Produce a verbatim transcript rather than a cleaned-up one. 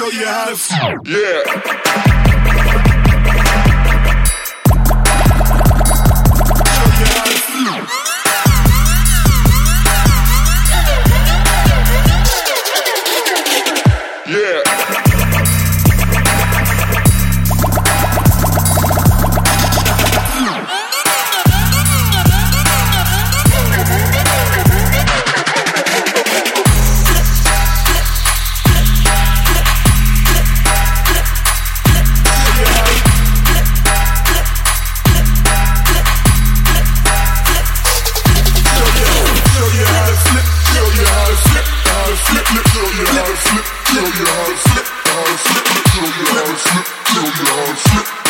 show you how to flip. Yeah. Show you how to flip, how to flip, show you how to flip, show you how to flip.